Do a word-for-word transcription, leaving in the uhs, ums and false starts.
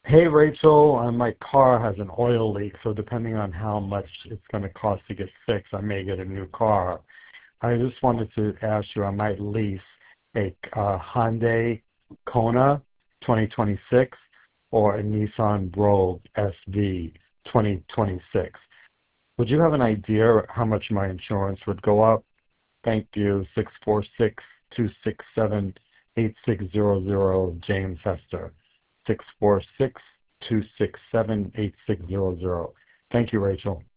Hey Rachel, uh, my car has an oil leak, so depending on how much it's going to cost to get fixed, I may get a new car. I just wanted to ask you, I might lease a uh, Hyundai Kona twenty twenty-six or a Nissan Rogue S V twenty twenty-six. Would you have an idea how much my insurance would go up? Thank you. six four six, two six seven, eight six zero zero, James Hester. six four six, two six seven, eight six zero zero. Thank you, Rachel.